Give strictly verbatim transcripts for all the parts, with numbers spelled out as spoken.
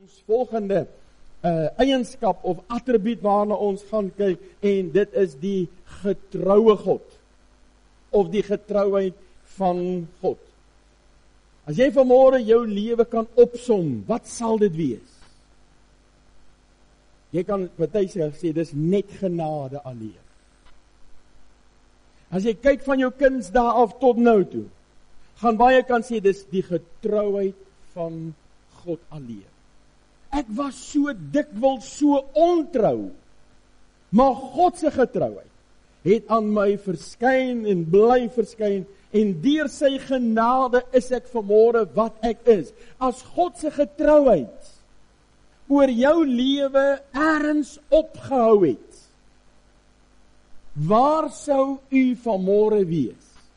Ons volgende uh, eienskap of attribuut waarna ons gaan kyk, en dit is die getroue God, of die getrouheid van God. As jy vanmôre jou lewe kan opsom, wat sal dit wees? Jy kan party sê, dis net genade alleen. As jy kyk van jou kindsdae af tot nou toe, gaan baie kan sê, dis die getrouheid van God alleen. Ek was so dikwels so ontrou, maar God se getrouheid het aan my verskyn en bly verskyn, en deur sy genade is ek vanmôre wat ek is. As God se getrouheid oor jou lewe ergens opgehou het, waar sou u vanmôre wees?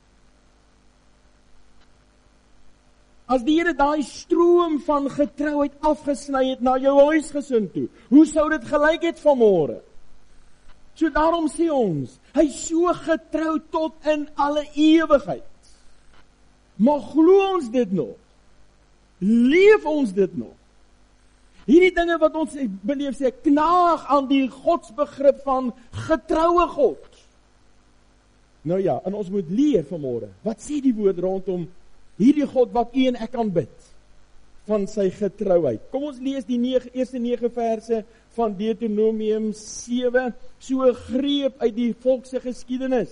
As die Here daai stroom van getrouheid afgesny het na jou huisgesin toe, hoe sou dit gelyk het vanmôre? So daarom sê ons, hy is so getrou tot in alle ewigheid. Maar glo ons dit nog? Leef ons dit nog? Hierdie dinge wat ons beleef sê, knaag aan die godsbegrip van getroue God. Nou ja, en ons moet leer vanmôre. Wat sê die woord rondom hierdie God wat u en ek aanbid, van sy getrouheid? Kom ons lees die nege, eerste nege verse van Deuteronomium sewe, so 'n greep uit die volk se geskiedenis,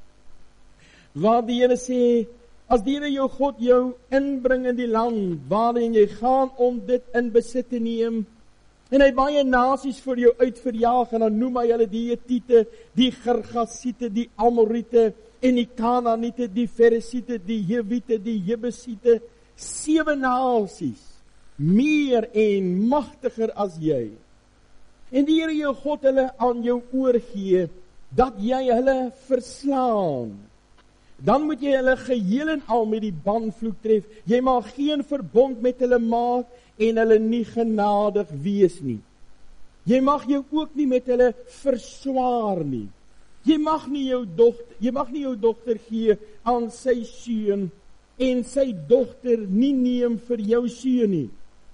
waar die Here sê, as die Here jou God jou inbring in die land, waarin jy gaan om dit in besit te neem, en hy baie nasies vir jou uitverjaag, en dan noem hy hulle die Hethiete, die Gergasiete, die Amorite, en die Kanaaniete, die Feresiete, die Jewiete, die Jebusiete, sewe nasies, meer en magtiger as jy. En die Here jou God hulle aan jou oorgee, dat jy hulle verslaan. Dan moet jy hulle geheel en al met die banvloek tref. Jy mag geen verbond met hulle maak en hulle nie genadig wees nie. Jy mag jou ook nie met hulle verswaar nie. Jy mag nie jou dogter, jy mag nie jou dogter gee aan sy seun en sy dogter nie neem vir jou seun nie.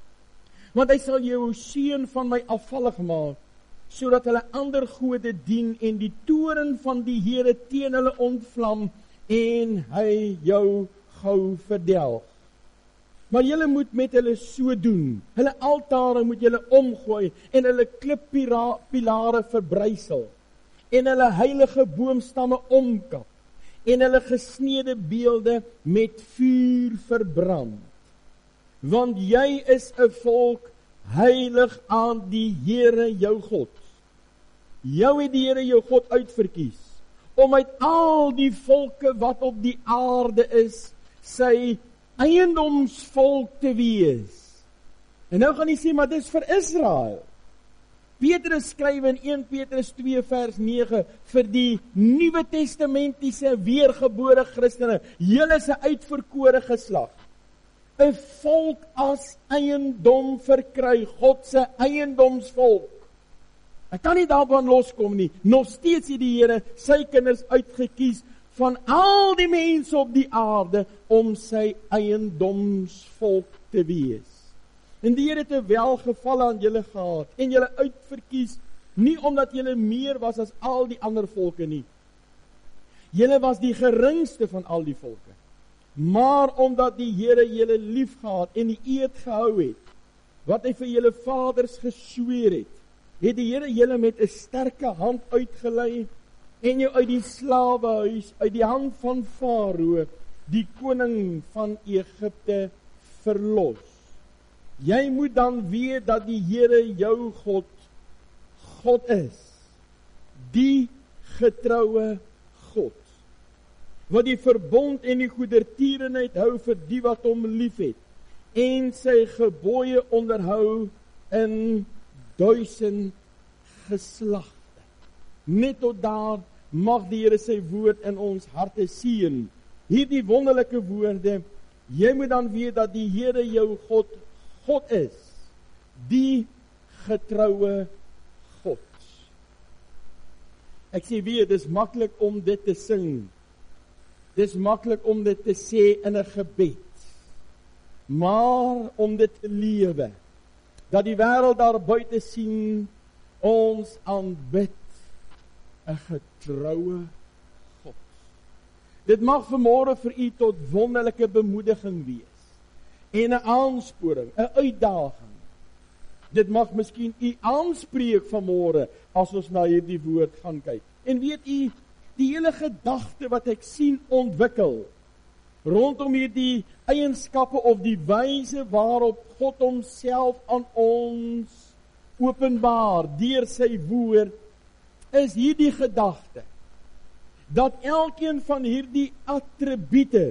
Want hy sal jou seun van my afvallig maak, sodat hulle ander gode dien en die toorn van die Here teen hulle ontvlam en hy jou gou verdelg. Maar julle moet met hulle so doen. Hulle altare moet julle omgooi en hulle klippilare verbrysel en hulle heilige boomstamme omkap en hulle gesneede beelde met vuur verbrand. Want jy is 'n volk heilig aan die Here jou God. Jou het die Here jou God uitverkies om uit al die volke wat op die aarde is, sy eiendomsvolk te wees. En nou gaan jy sê, maar dit is vir Israel. Petrus skryf in eerste Petrus twee vers nege vir die Nuwe Testamentiese weergebore Christene, julle is 'n uitverkore geslag, 'n volk as eiendom verkry, God se eiendomsvolk. Ek kan nie daarvan loskom nie. Nog steeds het die Here sy kinders uitgekies van al die mense op die aarde om sy eiendomsvolk te wees. En die Here het 'n welgeval aan julle gehad en julle uitverkies, nie omdat julle meer was as al die ander volke nie. Julle was die geringste van al die volke. Maar omdat die Here julle liefgehad en die eed gehou het, wat hy vir julle vaders gesweer het, het die Here julle met 'n sterke hand uitgelei en jou uit die slawehuis, uit die hand van Farao, die koning van Egipte, verlos. Jy moet dan weet dat die Here jou God, God is, die getroue God, wat die verbond en die goedertierenheid hou vir die wat hom liefhet, en sy gebooie onderhou in duisend geslagte. Net tot daar mag die Here sy woord in ons harte seën. Hierdie wonderlike woorde, jy moet dan weet dat die Here jou God, God is, die getroue God. Ek sê weer, dit is maklik om dit te sing. Dit is maklik om dit te sê in 'n gebed. Maar om dit te lewe, dat die wêreld daar buite sien, ons aanbid 'n getroue God. Dit mag vanmôre vir u tot wonderlike bemoediging wees, en 'n aansporing, 'n uitdaging. Dit mag miskien u aanspreek vanmôre, as ons na hierdie woord gaan kyk. En weet u, die hele gedagte wat ek sien ontwikkel, rondom hierdie eienskappe of die wyse waarop God homself aan ons openbaar deur sy woord, is hierdie gedagte, dat elkeen van hierdie attribute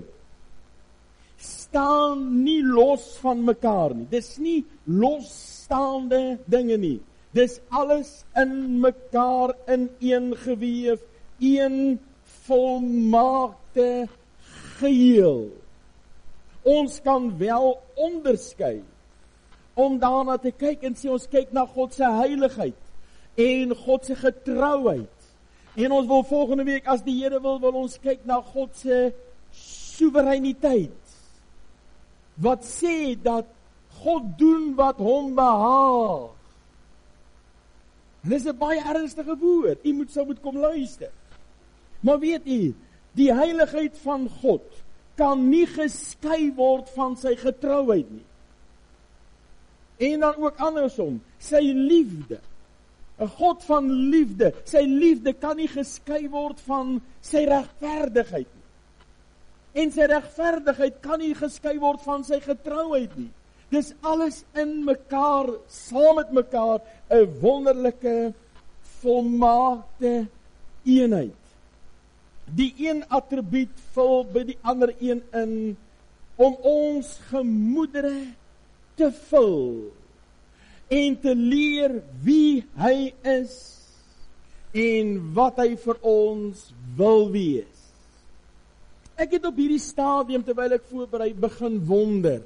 staan nie los van mekaar nie. Dis nie losstaande dinge nie. Dis alles in mekaar ineengeweef, een volmaakte geheel. Ons kan wel onderskei om daarna te kyk en sê ons kyk na God se heiligheid en God se getrouheid. En ons wil volgende week, as die Here wil, wil ons kyk na God se soewereiniteit. Wat sê dat God doen wat hom behaag. Dit is 'n baie ernstige woord. U moet sou moet kom luister. Maar weet u, die heiligheid van God kan nie geskei word van sy getrouheid nie. En dan ook andersom, sy liefde. 'n God van liefde, sy liefde kan nie geskei word van sy regverdigheid nie. En sy regverdigheid kan nie geskei word van sy getrouheid nie. Dis alles in mekaar, saam met mekaar, 'n wonderlike, volmaakte eenheid. Die een attribuut vul by die ander een in, om ons gemoedere te vul, en te leer wie hy is, en wat hy vir ons wil wees. Ek het op hierdie stadium, terwyl ek voorberei, begin wonder.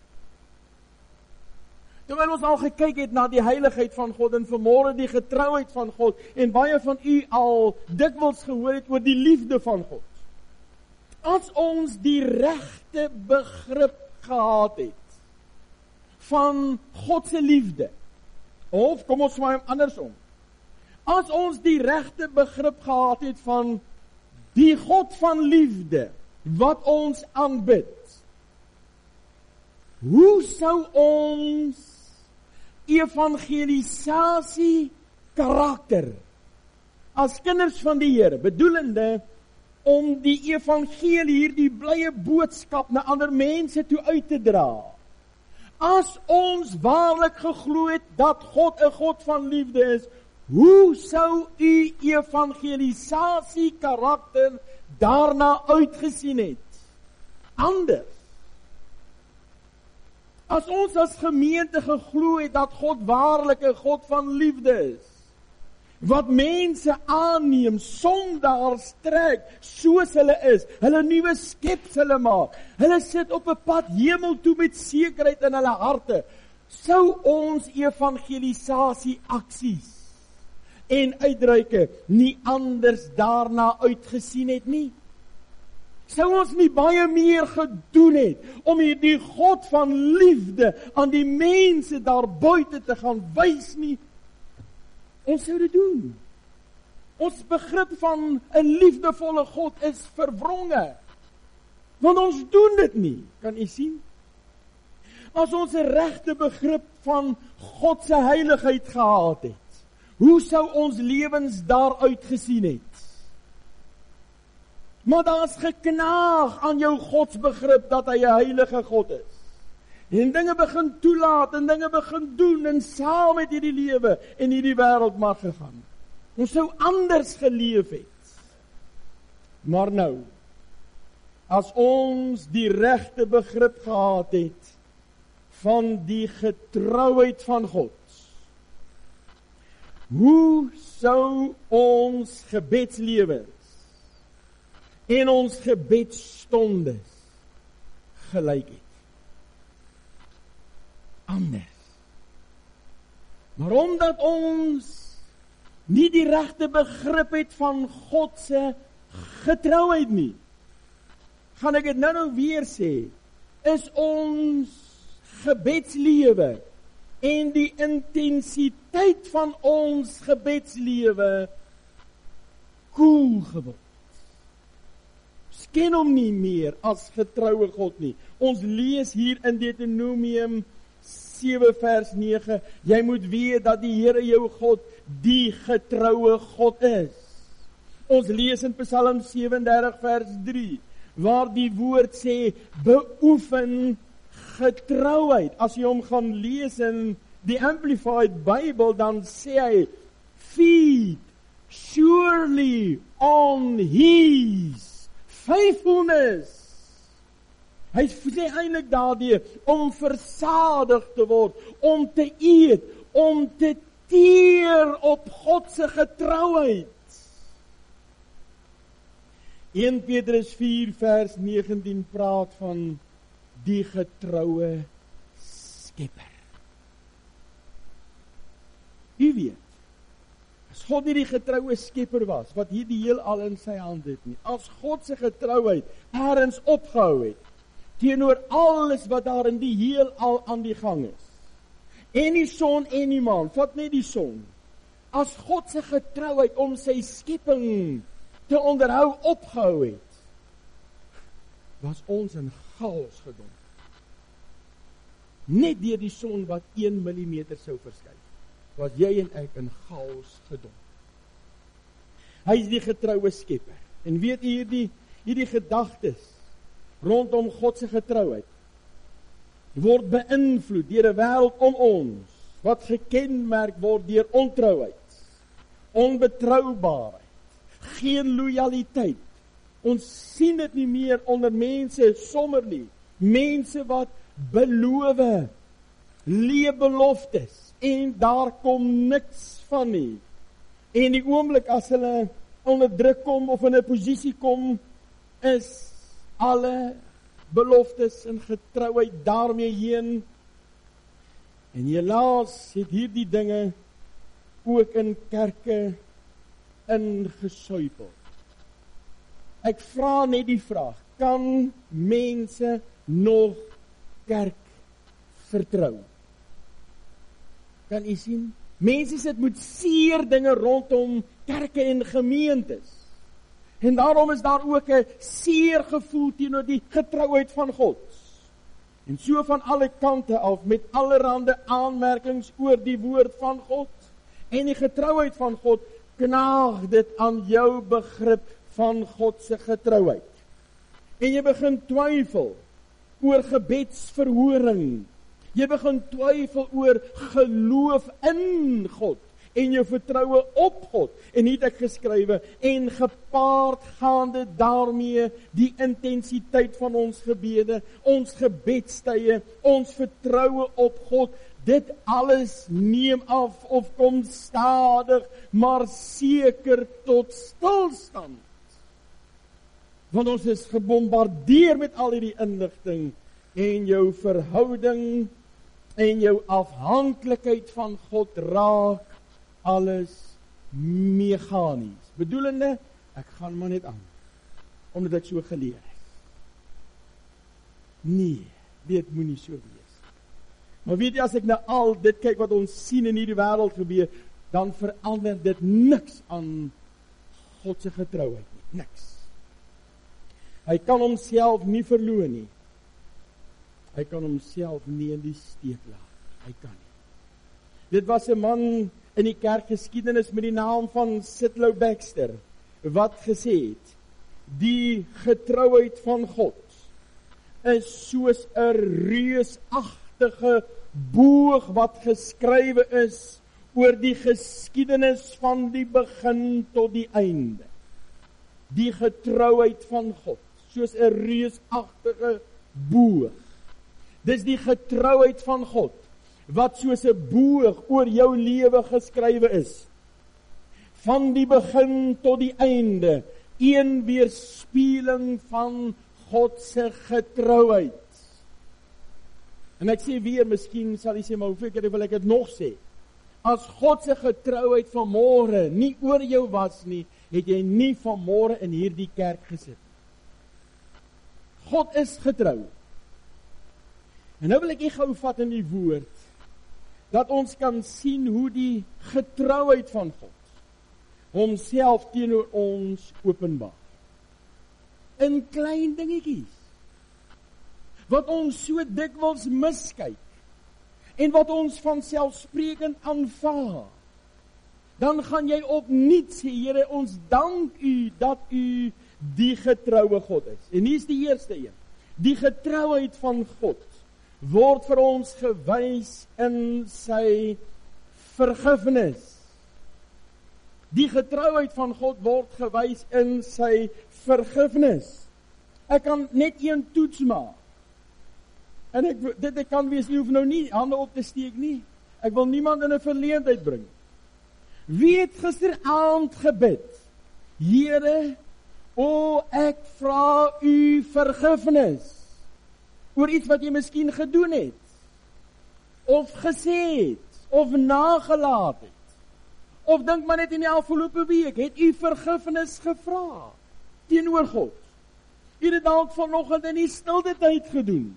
Terwyl ons al gekyk het na die heiligheid van God, en vanmôre die getrouheid van God, en baie van u al dikwels gehoor het oor die liefde van God. As ons die regte begrip gehad het, van God se liefde, of kom ons swaai hom andersom, as ons die regte begrip gehad het van die God van liefde, wat ons aanbid, hoe sou ons evangelisasie karakter, as kinders van die Here, bedoelende om die evangelie, hierdie blye boodskap na ander mense toe uit te dra, as ons waarlik geglo het dat God 'n God van liefde is, hoe sou u evangelisasie karakter daarna uitgesien het? Anders. As ons as gemeente geglo het dat God waarlik 'n God van liefde is, wat mense aanneem, sondaars trek, soos hulle is, hulle nuwe skepsels maak, hulle sit op 'n pad hemel toe met sekerheid in hulle harte, sou ons evangelisasie aksies en uitreike nie anders daarna uitgesien het nie. Sou ons nie baie meer gedoen het om hierdie God van liefde aan die mense daar buite te gaan wys nie? Ons sou dit doen. Ons begrip van 'n liefdevolle God is verwronge, want ons doen dit nie, kan u sien? As ons 'n regte begrip van God se heiligheid gehad het, hoe sou ons lewens daaruit gesien het? Maar daar's geknaag aan jou godsbegrip dat hy 'n heilige God is. En dinge begin toelaat en dinge begin doen en saam met hierdie lewe en hierdie wêreld mag gegaan. Ons sou anders geleef het. Maar nou, as ons die regte begrip gehad het van die getrouheid van God, hoe sou ons gebedslewens en ons gebedstondes gelyk het? Anders. Maar omdat ons nie die regte begrip het van God se getrouheid nie, gaan ek dit nou nou weer sê, is ons gebedslewe en die intensiteit van ons gebedslewe koel geword. Ons ken hom nie meer as getroue God nie. Ons lees hier in Deuteronomium sewe vers nege, jy moet weet dat die Here jou God die getroue God is. Ons lees in Psalm sewe en dertig vers drie, waar die woord sê, beoefen getrouheid. As jy hom gaan lees in die Amplified Bible, dan sê hy, feed surely on his faithfulness. Hy sê eintlik daardie, om versadig te word, om te eet, om te teer op God se getrouheid. Eerste Petrus vier vers negentien praat van die getroue Skepper. U weet, as God nie die getroue Skepper was, wat hier die heelal in sy hand het nie, as God se getrouheid ergens opgehou het, teenoor alles wat daar in die heelal aan die gang is, en die son en die maan, vat net die son, as God se getrouheid om sy skepping te onderhou opgehou het, was ons in chaos gedomp. Net deur die son wat een millimeter sou verskuif, was jy en ek in chaos gedomp. Hy is die getroue Skepper. En weet jy hierdie, hierdie gedagtes rondom God se getrouheid word beïnvloed deur 'n wêreld om ons wat gekenmerk word deur ontrouheid, onbetroubaarheid, geen lojaliteit. Ons sien dit nie meer onder mense sommer nie. Mense wat beloof, lewe beloftes en daar kom niks van nie. En die oomblik as hulle onder druk kom of in 'n posisie kom, is alle beloftes en getrouheid daarmee heen. En helaas het hierdie dinge ook in kerke ingesuipel. Ek vra net die vraag, kan mense nog kerk vertrou? Kan u sien? Mense sit met seer dinge rondom kerke en gemeentes. En daarom is daar ook 'n seer gevoel teenoor die getrouheid van God. En so van alle kante af met allerhande aanmerkings oor die woord van God en die getrouheid van God, knaag dit aan jou begrip van God se getrouheid. En jy begin twyfel oor gebedsverhoring. Jy begin twyfel oor geloof in God en jou vertroue op God. En hier het ek geskrywe, en gepaard gaande daarmee die intensiteit van ons gebede, ons gebedstye, ons vertroue op God, dit alles neem af of kom stadig, maar seker tot stilstand. Want ons is gebombardeer met al hierdie inligting en jou verhouding en jou afhanklikheid van God raak alles meganies. Bedoelende, ek gaan maar net aan, omdat ek so geleer het. Nee, dit moet nie so wees. Maar weet jy, as ek na al dit kyk wat ons sien in hierdie wêreld gebeur, dan verander dit niks aan God se getrouheid nie, niks. Hy kan homself nie verloon nie. Hy kan homself nie in die steek laat. Hy kan nie. Dit was 'n man in die kerkgeskiedenis met die naam van Sidlow Baxter, wat gesê het, die getrouheid van God is soos 'n reusagtige boog wat geskrywe is oor die geskiedenis van die begin tot die einde. Die getrouheid van God, soos 'n reusagtige boog. Dis die getrouheid van God, wat soos 'n boog oor jou lewe geskrywe is. Van die begin tot die einde, een weerspieëling van God se getrouheid. En ek sê weer, miskien sal jy sê, maar hoeveel keer wil ek dit nog sê? As God se getrouheid vanmôre nie oor jou was nie, het jy nie vanmôre in hierdie kerk gesit. God is getrou. En nou wil ek nie gou vat in die woord, dat ons kan sien hoe die getrouheid van God homself teenoor ons openbaar. In klein dingetjies, wat ons so dikwels miskyk, en wat ons vanselfsprekend aanvaar, dan gaan jy opnuut sê, Here, ons dank U, dat U die getroue God is. En hier is die eerste een. Die getrouheid van God word vir ons gewys in sy vergifnis. Die getrouheid van God word gewys in sy vergifnis. Ek kan net een toets maak. En ek, dit ek kan wees, jy hoef nou nie hande op te steek nie. Ek wil niemand in 'n verleentheid bring. Wie het gisteraand gebid? Here, o ek vra U vergifnis oor iets wat jy miskien gedoen het, of gesê het, of nagelaat het, of dink maar net in die afgelope week, het U vergifnis gevra teenoor God. U het dit dalk vanoggend in die stilte tyd gedoen.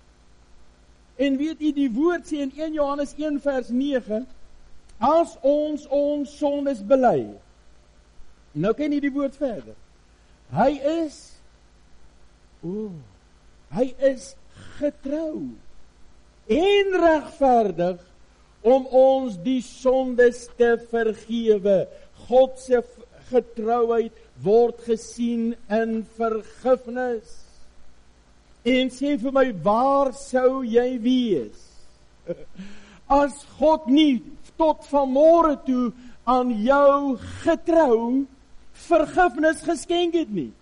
En weet u, die woord sê in een Johannes een vers nege, as ons ons sondes bely. Nou ken jy die woord verder. Hy is, o, hy is getrou en regverdig om ons die sondes te vergewe. God se getrouheid word gesien in vergifnis. En sê vir my, waar sou jy wees as God nie tot vanmôre toe aan jou getrou vergifnis geskenk het nie?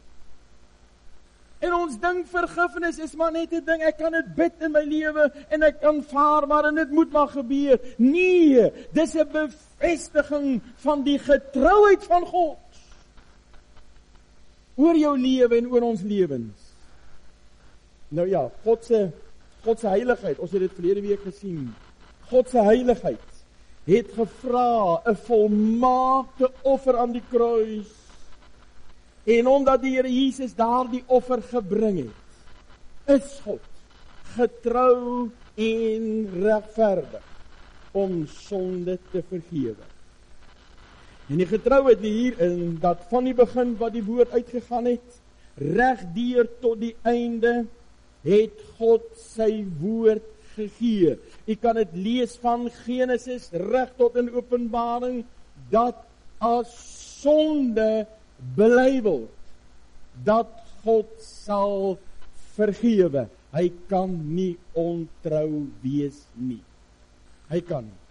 En ons dink vergifnis is maar net 'n ding, ek kan dit bid in my lewe en ek aanvaar maar en dit moet maar gebeur. Nee, dis 'n bevestiging van die getrouheid van God oor jou lewe en oor ons lewens. Nou ja, God se God se heiligheid, ons het dit verlede week gesien. God se heiligheid het gevra 'n volmaakte offer aan die kruis. En omdat die Here Jesus daardie offer gebring het, is God getrou en regverdig om sonde te vergewe. En die getrouheid hierin dat van die begin wat die woord uitgegaan het, regdeur tot die einde, het God sy woord gegee. U kan dit lees van Genesis reg tot in Openbaring, dat as sonde bely word, dat God sal vergewe. Hy kan nie ontrou wees nie. Hy kan nie.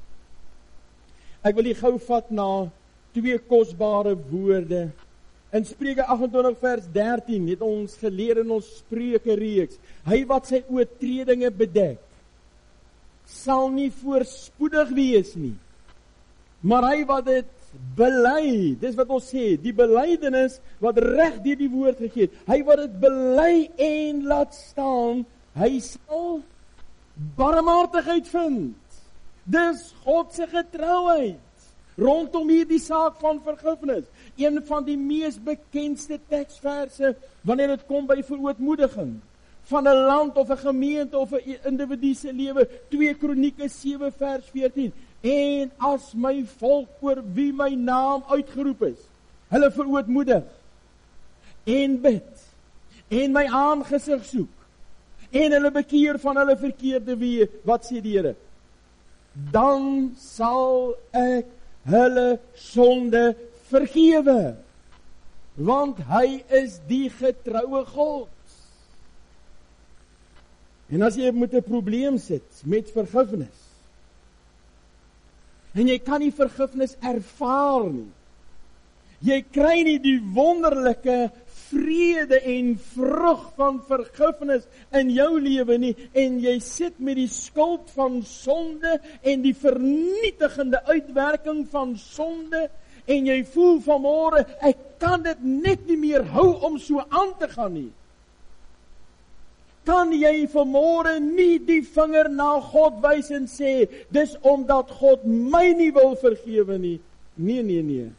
Ek wil die gou vat na twee kosbare woorde. In Spreuke agt en twintig vers dertien het ons geleer in ons Spreuke reeks, hy wat sy oortredinge bedek, sal nie voorspoedig wees nie, maar hy wat dit bely, dis wat ons sê, die belydenis wat reg deur die woord gegee het, hy wat dit bely en laat staan, hy sal barmhartigheid vind. Dis God se getrouheid rondom hierdie saak van vergifnis. Een van die mees bekendste teksverse wanneer dit kom by verootmoediging van 'n land of 'n gemeente of 'n individu se lewe, twee Kronieke sewe vers veertien. En as my volk oor wie my naam uitgeroep is, hulle verootmoedig en bid en my aangesig soek en hulle bekeer van hulle verkeerde weë, wat sê die Here? Dan sal ek hulle sonde vergewe, want hy is die getroue God. En as jy met 'n probleem sit met vergifnis, en jy kan nie vergifnis ervaar nie, jy kry nie die wonderlike vrede en vrug van vergifnis in jou lewe nie, en jy sit met die skuld van sonde en die vernietigende uitwerking van sonde, en jy voel vanmôre, ek kan dit net nie meer hou om so aan te gaan nie. Kan jy vanmôre nie die vinger na God wys en sê, dis omdat God my nie wil vergewe nie? Nee, nee, nee.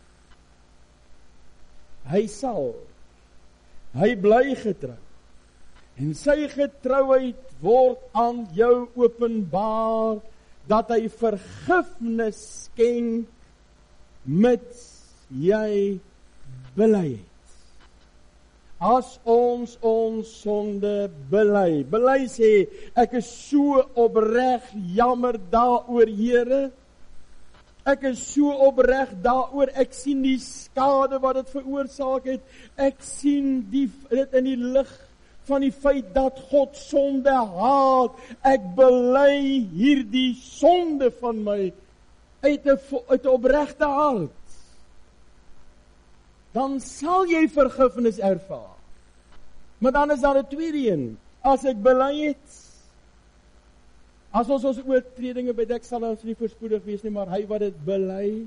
Hy sal, hy bly getrou, en sy getrouheid word aan jou openbaar dat hy vergifnis skenk mits jy bely het. As ons ons sonde bely, bely sê, ek is so opreg jammer daaroor, Here, ek is so opreg daaroor, ek sien die skade wat dit veroorsaak het, ek sien die, dit in die lig van die feit dat God sonde haat, ek bely hierdie sonde van my, uit 'n uit 'n opregte hart, dan sal jy vergifnis ervaar. Maar dan is daar 'n tweede een, as ek bely het, as ons ons oortredinge bedek, sal ons nie voorspoedig wees nie, maar hy wat dit bely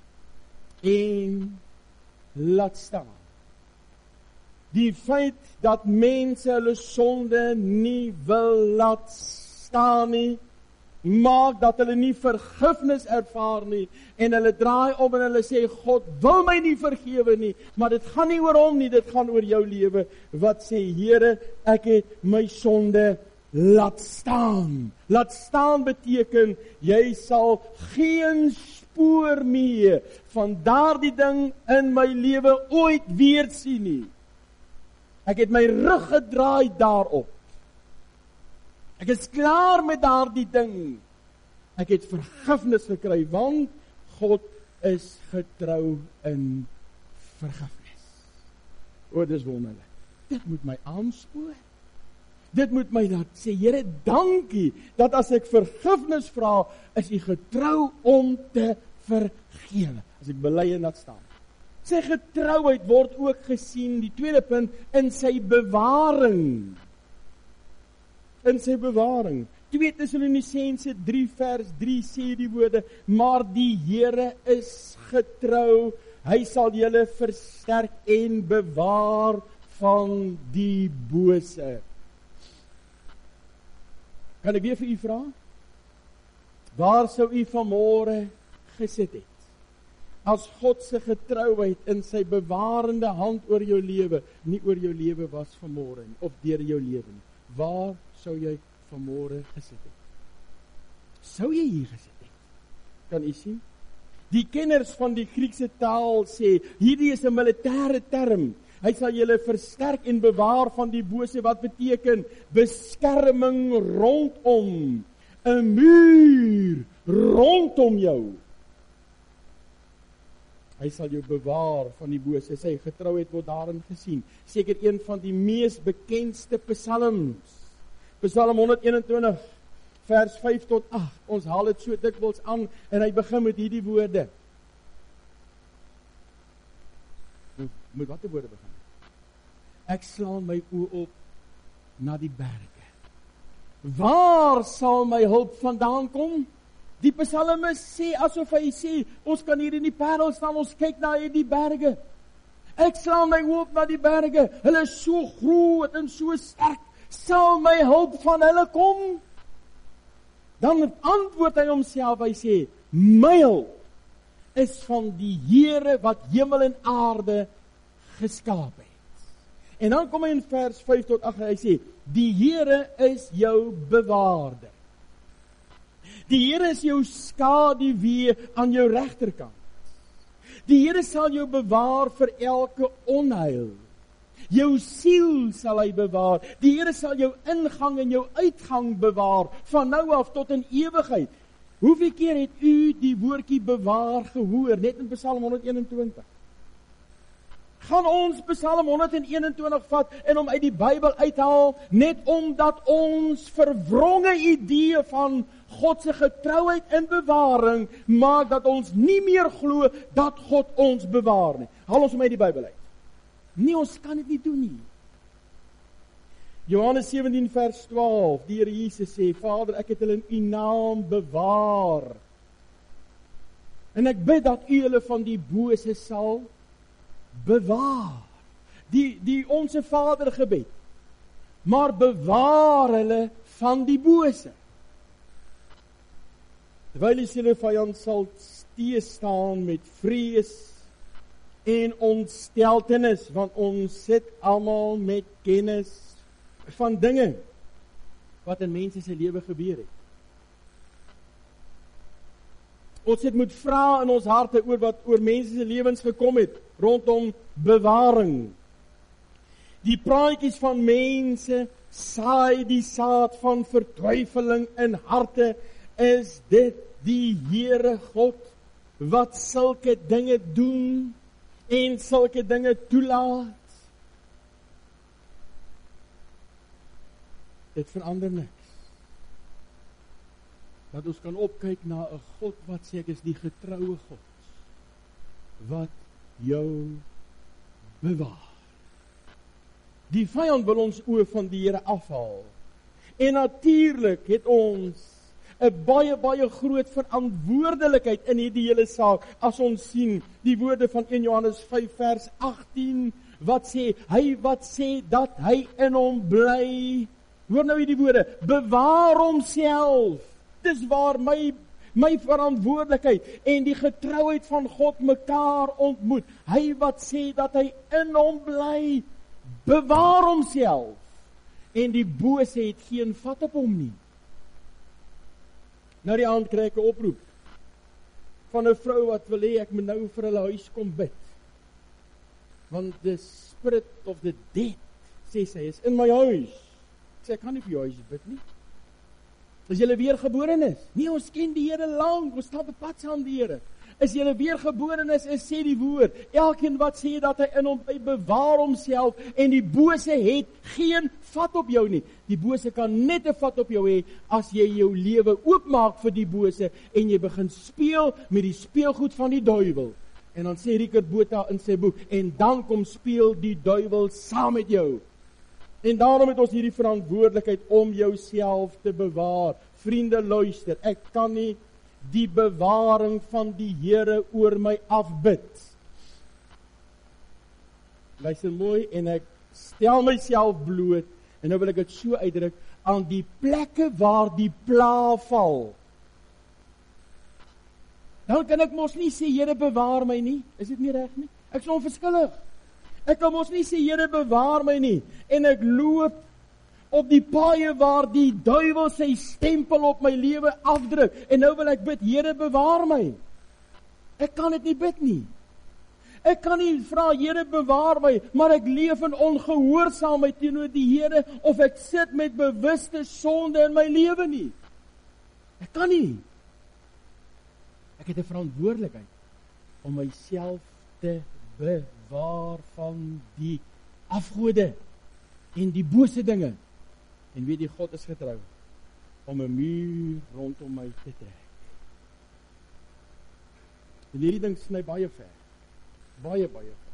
en laat staan. Die feit dat mense hulle sonde nie wil laat staan nie, maak dat hulle nie vergifnis ervaar nie, en hulle draai om en hulle sê, God wil my nie vergewe nie, maar dit gaan nie oor hom nie, dit gaan oor jou lewe, wat sê, Here, ek het my sonde laat staan. Laat staan beteken, jy sal geen spoor meer van daardie ding in my lewe ooit weer sien nie. Ek het my rug gedraai daarop. Ek is klaar met daardie ding. Ek het vergifnis gekry, want God is getrou in vergifnis. O, dis wonderlik. Dit moet my aanspoor. Dit moet my laat sê, Here, dankie, dat as ek vergifnis vra, is U getrou om te vergewe. As ek bely en laat staan. Sy getrouheid word ook gesien, die tweede punt, in sy bewaring. In sy bewaring. twee Tessalonisense drie vers drie sê die woorde, maar die Here is getrou, hy sal julle versterk en bewaar van die bose. Kan ek weer vir u vra? Waar sou u vanmôre gesit het? As God se getrouheid in sy bewarende hand oor jou lewe, nie oor jou lewe was vanmôre nie, of deur jou lewe nie. Waar sou jy vanmôre gesit het? Sou jy hier gesit het? Kan u sien? Die kenners van die Griekse taal sê, hierdie is 'n militêre term. Hy sal julle versterk en bewaar van die bose, wat beteken beskerming rondom, 'n muur rondom jou. Hy sal jou bewaar van die bose, sy getrouheid word daarin gesien. Seker een van die mees bekendste psalms, Psalm honderd eenentwintig, vers vyf tot agt, ons haal dit so dikwels aan, en hy begin met hierdie woorde. Met wat die woorde begin? Ek slaan my oë op na die berge. Waar sal my hulp vandaan kom? Die psalmis sê, asof hy sê, ons kan hier in die parel staan, ons kyk na hierdie berge. Ek slaan my oë op na die berge, hulle is so groot en so sterk, sal my hulp van hulle kom? Dan antwoord hy homself, hy sê, my hulp is van die Here wat hemel en aarde geskaap het. En dan kom hy in vers vyf tot agt, hy sê, die Here is jou bewaarder. Die Here is jou skaduwee aan jou regterkant. Die Here sal jou bewaar vir elke onheil. Jou siel sal hy bewaar. Die Here sal jou ingang en jou uitgang bewaar, van nou af tot in ewigheid. Hoeveel keer het u die woordjie bewaar gehoor, net in Psalm honderd eenentwintig? Gaan ons Psalm honderd eenentwintig vat en hom uit die Bybel uithaal, net omdat ons verwronge idee van God se getrouheid en bewaring maak dat ons nie meer glo dat God ons bewaar nie. Haal ons hom uit die Bybel uit. Nee, ons kan dit nie doen nie. Johannes sewentien vers twaalf, die Here Jesus sê, Vader, ek het hulle in u naam bewaar. En ek bid dat u hulle van die bose sal bewaar. Die, die onse Vader gebed. Maar bewaar hulle van die bose. Terwyl die hulle vyand sal teestaan met vrees en ontsteltenis, want ons sit almal met kennis van dinge wat in mense se lewe gebeur het. Ons het moet vra in ons harte oor wat oor mense se lewens gekom het, rondom bewaring. Die praatjies van mense saai die saad van vertwyfeling in harte. Is dit die Here God wat sulke dinge doen en sulke dinge toelaat? Dit verander niks. Dat ons kan opkyk na 'n God wat sê ek is die getroue God wat jou bewaar. Die vyand wil ons oë van die Here afhaal. En natuurlik het ons 'n baie baie groot verantwoordelikheid in hierdie hele saak as ons sien die woorde van een Johannes vyf vers agttien wat sê hy wat sê dat hy in hom bly. Hoor nou hierdie woorde, bewaar homself. Dis waar my my verantwoordelikheid en die getrouheid van God mekaar ontmoet. Hy wat sê dat hy in hom bly, bewaar homself. En die bose het geen vat op hom nie. Nou die aand kry ek 'n oproep van 'n vrou wat wil hê ek moet nou vir hulle huis kom bid. Want the spirit of the dead, sê sy, is in my huis. Ek sê, ek kan nie vir jou huis bid nie. Is julle weergeborenes? Nee, ons ken die Here lank, ons stap op pad saam die Here. Is julle weergeborenes, is sê die woord, elkeen wat sê dat hy in hom bly, bewaar homself, en die bose het geen vat op jou nie. Die bose kan net 'n vat op jou hê, as jy jou lewe oopmaak vir die bose, en jy begin speel met die speelgoed van die duiwel. En dan sê Richard Botha in sy boek, en dan kom speel die duiwel saam met jou. En daarom het ons hierdie verantwoordelikheid om jouself te bewaar. Vriende, luister, ek kan nie die bewaring van die Here oor my afbid. Luister mooi, en ek stel myself bloot, en nou wil ek dit so uitdruk, aan die plekke waar die pla val. Dan kan ek mos nie sê, Here bewaar my nie, is dit nie reg nie? Ek is onverskillig. Ek kan mos nie sê, Here bewaar my nie, en ek loop op die paaie waar die duiwel sy stempel op my lewe afdruk, en nou wil ek bid, Here bewaar my. Ek kan dit nie bid nie. Ek kan nie vra, Here bewaar my, maar ek leef in ongehoorsaamheid teenoor die Here, of ek sit met bewuste sonde in my lewe nie. Ek kan nie. Ek het 'n verantwoordelikheid om myself te bewaar van die afgode en die bose dinge. En weet jy, God is getrou om 'n muur rondom my te trek. En hierdie ding sny baie ver. Baie, baie ver.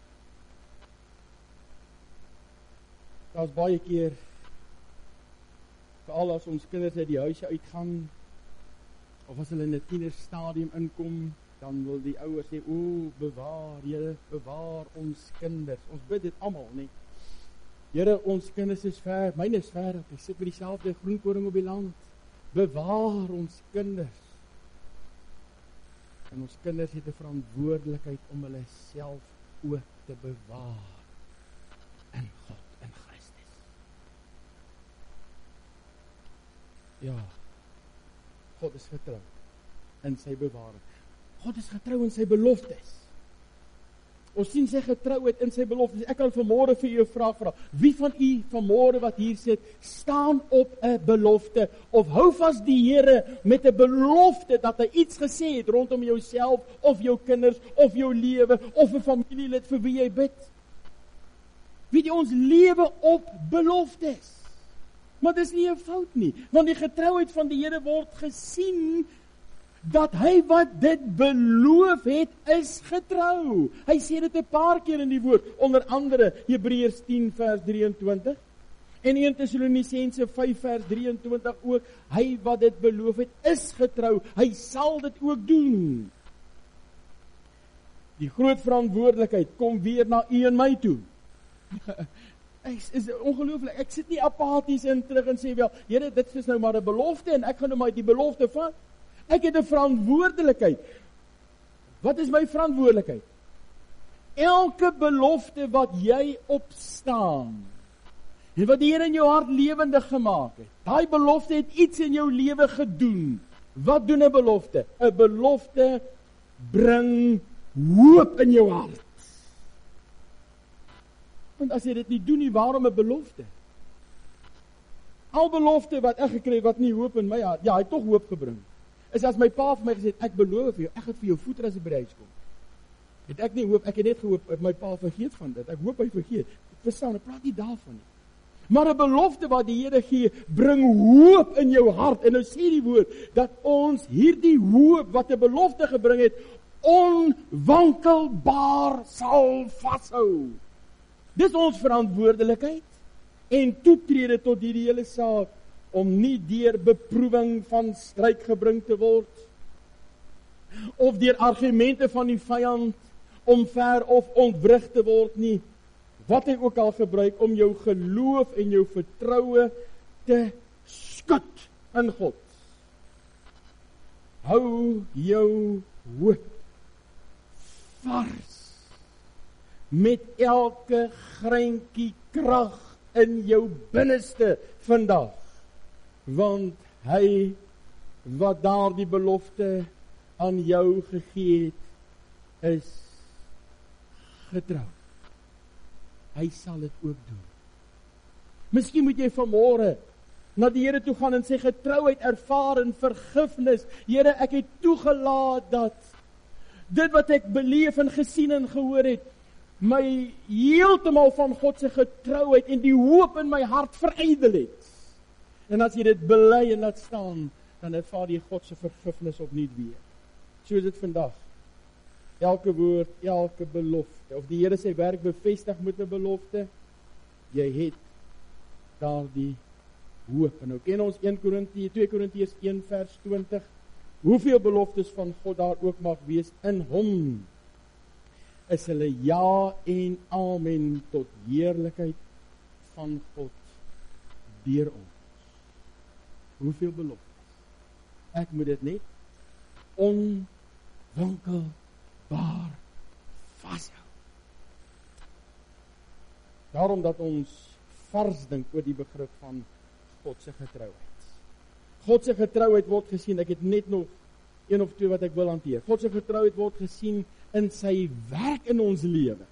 Daar's baie keer, veral as ons kinders uit die huise uitgaan, of as hulle in 'n tienerstadium inkom, dan wil die ouers sê, o, bewaar, Here, bewaar ons kinders. Ons bid dit almal, nee. Here, ons kinders is ver, myne is ver, ek sit met dieselfde groenkoring op die land. Bewaar ons kinders. En ons kinders het 'n verantwoordelikheid om hulle self ook te bewaar in God, in Christus. Ja, God is getrou in sy bewaring. God is getrou in sy beloftes. Ons sien sy getrouheid in sy beloftes. Ek kan vanmôre vir u 'n vraag vra. Wie van u vanmôre wat hier sit, staan op 'n belofte of hou vas die Here met 'n belofte dat hy iets gesê het rondom jouself of jou kinders of jou lewe of 'n familielid vir wie jy bid? Weet jy, ons lewe op beloftes. Maar dis nie 'n fout nie, want die getrouheid van die Here word gesien dat hy wat dit beloof het, is getrou. Hy sê dit 'n paar keer in die woord, onder andere Hebreërs tien vers drieëntwintig en eerste Tessalonisense vyf vers drieëntwintig ook. Hy wat dit beloof het, is getrou. Hy sal dit ook doen. Die groot verantwoordelikheid kom weer na u en my toe. Is, is ongelooflik. Ek sit nie apaties in terug en sê wel, Here, dit is nou maar 'n belofte en ek gaan nou maar die belofte vat. Ek het 'n verantwoordelikheid. Wat is my verantwoordelikheid? Elke belofte wat jy opstaan en wat die Here in jou hart lewendig gemaak het, daai belofte het iets in jou lewe gedoen. Wat doen 'n belofte? 'n Belofte bring hoop in jou hart. Want as jy dit nie doen nie, waarom 'n belofte? Al belofte wat ek gekry het, wat nie hoop in my hart, ja, hy het tog hoop gebring. Is as my pa vir my gesê het, ek beloof vir jou, ek gaan vir jou voeder as jy by die huis kom. Het ek nie hoop, ek het net gehoop, my pa vergeet van dit, ek hoop hy vergeet. Ek verstaan, ek praat nie daarvan nie. Maar 'n belofte wat die Here gee, bring hoop in jou hart. En nou sê die woord, dat ons hierdie hoop, wat 'n belofte gebring het, onwankelbaar sal vashou. Dis ons verantwoordelikheid en toetrede tot hierdie hele saak, om nie deur beproewing van stryd gebring te word, of deur argumente van die vyand, omver of ontwrig te word nie, wat hy ook al gebruik, om jou geloof en jou vertroue te skud in God. Hou jou hoop vars, met elke greintjie krag in jou binneste vandag, want hy wat daardie belofte aan jou gegee het, is getrou. Hy sal dit ook doen. Miskien moet jy vanmôre na die Here toe gaan en sy getrouheid ervaar en vergifnis. Here, ek het toegelaat dat dit wat ek beleef en gesien en gehoor het, my heeltemal van God se getrouheid en die hoop in my hart verydel het. En as jy dit bely en laat staan, dan ervaar jy God se vergifnis opnuut weer. So is dit vandag. Elke woord, elke belofte, of die Here sy werk bevestig met 'n belofte, jy het daardie hoop. En nou ken ons een Korintiërs, twee Korintiërs een vers twintig, hoeveel beloftes van God daar ook mag wees, in hom is hulle ja en amen tot heerlikheid van God deur ons. Hoeveel beloftes? Ek moet dit net onwankelbaar vashou. Daarom dat ons vars dink oor die begrip van God se getrouheid. God se getrouheid word gesien, ek het net nog een of twee wat ek wil hanteer. God se getrouheid word gesien in sy werk in ons lewe.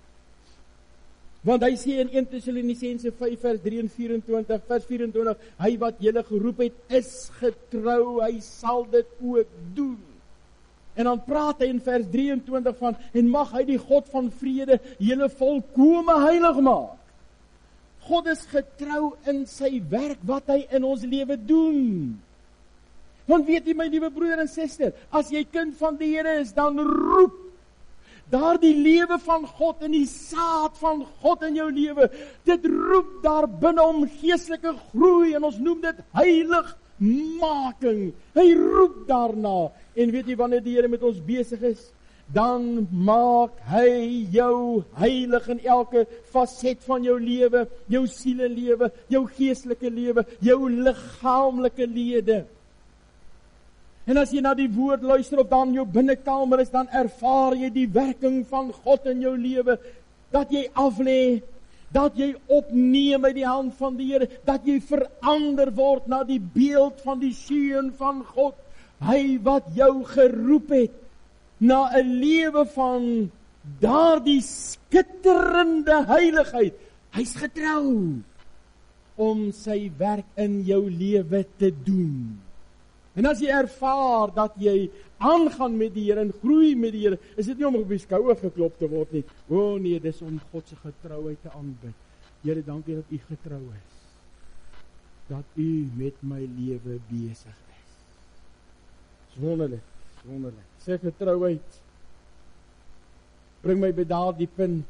Want hy sê in een Tessalonisense vyf vers drie en vyf, vers vyf-en-twintig, hy wat julle geroep het, is getrou, hy sal dit ook doen. En dan praat hy in vers drieëntwintig van, en mag hy die God van vrede julle volkome heilig maak. God is getrou in sy werk wat hy in ons lewe doen. Want weet jy, my liewe broeder en suster, as jy kind van die Here is, dan roep daardie lewe van God en die saad van God in jou lewe, dit roep daar binne om geestelike groei, en ons noem dit heiligmaking. Hy roep daarna, en weet jy, wanneer die Here met ons besig is, dan maak hy jou heilig in elke faset van jou lewe, jou sielelewe, jou geestelike lewe, jou liggaamlike lede. En as jy na die woord luister of dan jou binnekamer is, dan ervaar jy die werking van God in jou lewe, dat jy aflê, dat jy opneem uit die hand van die Here, dat jy verander word na die beeld van die seun van God, hy wat jou geroep het, na 'n lewe van daardie skitterende heiligheid. Hy's getrou om sy werk in jou lewe te doen. En as jy ervaar dat jy aangaan met die Here en groei met die Here, is dit nie om op die skouer geklop te word nie. O oh nee, dis om God se getrouheid te aanbid. Here, dankie dat U getrou is. Dat U met my lewe besig is. Dis wonderlik, wonderlik. Sy getrouheid bring my by daardie punt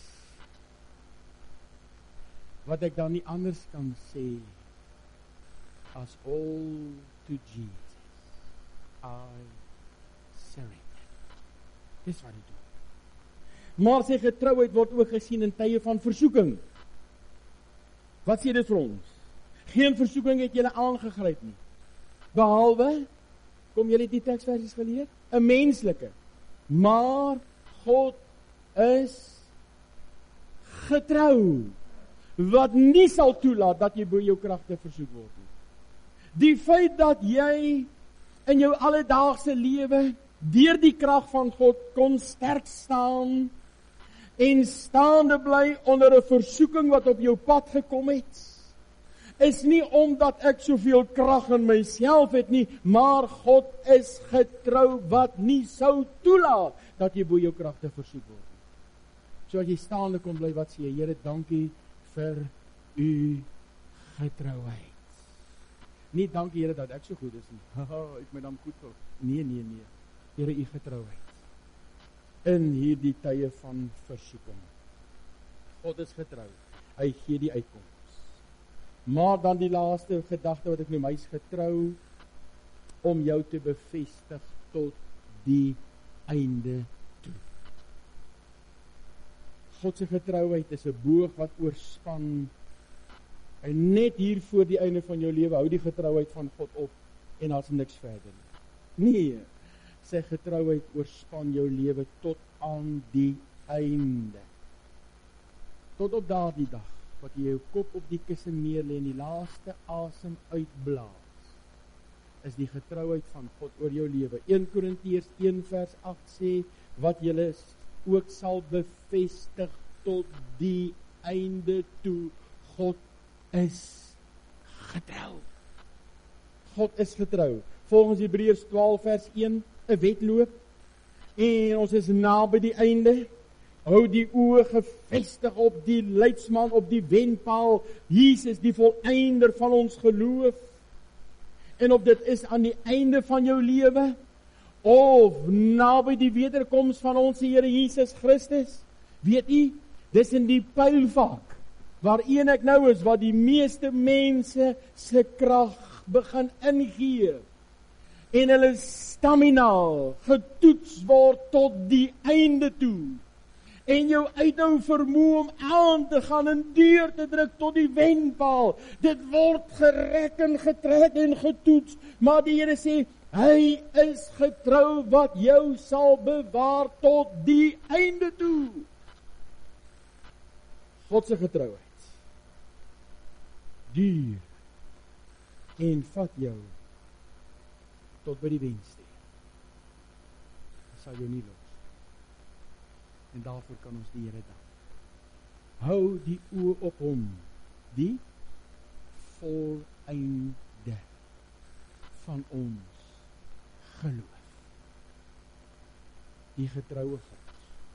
wat ek dan nie anders kan sê as all to Jesus I surrender. Dis wat hy doen. Maar sy getrouheid word ook gesien in tye van versoeking. Wat sê dit vir ons? Geen versoeking het julle aangegryp nie, behalwe, kom julle die teksversies geleer? 'n menslike. Maar God is getrou, wat nie sal toelaat dat jy bo jou kragte versoek word nie. Die feit dat jy in jou alledaagse lewe deur die krag van God kon sterk staan en staande bly onder 'n versoeking wat op jou pad gekom het, is nie omdat ek soveel krag in myself het nie, maar God is getrou wat nie sou toelaat dat jy bo jou kragte versoek word. So as jy staande kon bly, wat sê jy? Here, dankie vir u getrouheid. Nie dankie Here dat ek so goed is nie. Haha, ek my dan goed voel. Nee, nee, nee. Here, u getrouheid in hierdie tye van versoeking. God is getrou. Hy gee die uitkoms. Maar dan die laaste gedagte wat ek noem, hy is getrou om jou te bevestig tot die einde toe. God se getrouheid is 'n boog wat oorspan. En net hier voor die einde van jou lewe hou die getrouheid van God op en daar's niks verder nie. Nee, sy getrouheid oorspan jou lewe tot aan die einde. Tot op daardie dag wat jy jou kop op die kussing neerlê en die laaste asem uitblaas, is die getrouheid van God oor jou lewe. Eerste Korintiërs een vers agt sê, wat julle ook sal bevestig tot die einde toe. God is getrou. God is getrou. Volgens Hebreërs twaalf vers een, 'n wedloop, en ons is naby die einde. Hou die oë gefestig op die leidsman, op die wenpaal, Jesus, die volëinder van ons geloof. En of dit is aan die einde van jou lewe, of naby die wederkoms van ons Here Jesus Christus, weet u, dis in die pylvak, waarin ek nou is, waar die meeste mense se krag begin ingee, en hulle stamina getoets word tot die einde toe, en jou uithou vermoë om aan te gaan en deur te druk tot die wenpaal, dit word gerek en getrek en getoets, maar die Here sê, hy is getrou wat jou sal bewaar tot die einde toe. God se getrouheid duur en vat jou tot by die wenster. Hy sal jou nie los. En daarvoor kan ons die Here dank. Hou die oë op hom, die voleinde van ons geloof. Die getroue God.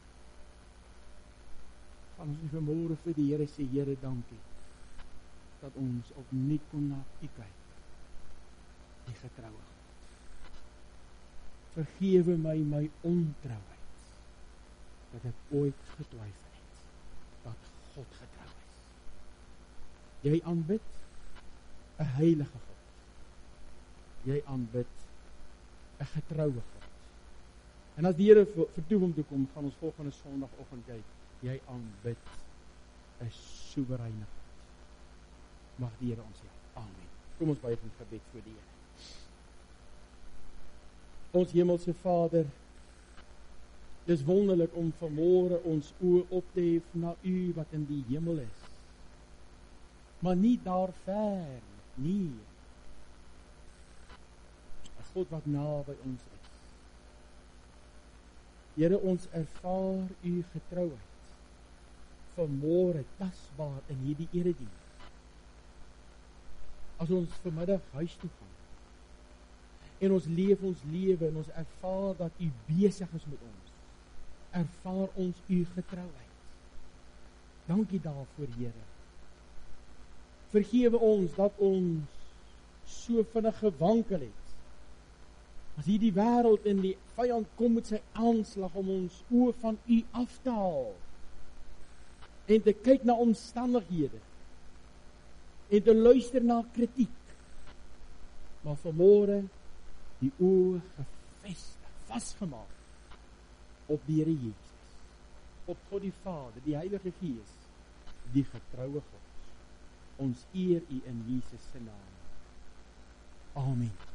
Gaan ons nie vanmôre vir die Here sê, Here, dankie dat ons opnuut kon na U kyk. Die getroue God. Vergewe my my ontrouheid, dat ek ooit getwyfel het dat God getrou is. Jy aanbid 'n heilige God. Jy aanbid 'n getroue God. En as die Here vertoef om te kom, gaan ons volgende Sondagoggend kyk. Jy aanbid 'n soewereine God. Mag die Here ons help. Amen. Kom ons buig in gebed voor die Here. Ons hemelse Vader, dis wonderlik om vanmôre ons oë op te hef na U wat in die hemel is. Maar nie daar ver nie. 'n God wat naby ons is. Here, ons ervaar U getrouheid vanmôre tasbaar in hierdie erediens. As ons vanmiddag huis toe gaan en ons leef ons lewe en ons ervaar dat U besig is met ons, ervaar ons U getrouheid. Dankie daarvoor, Here. Vergewe ons dat ons so vinnig gewankel het. As hierdie wêreld en die vyand kom met sy aanslag om ons oë van U af te haal en te kyk na omstandighede en te luister na kritiek. Maar vanmôre die oë gefestig, vasgemaak op die Here Jesus, op God die Vader, die Heilige Gees, die getroue God. Ons eer U in Jesus se naam. Amen.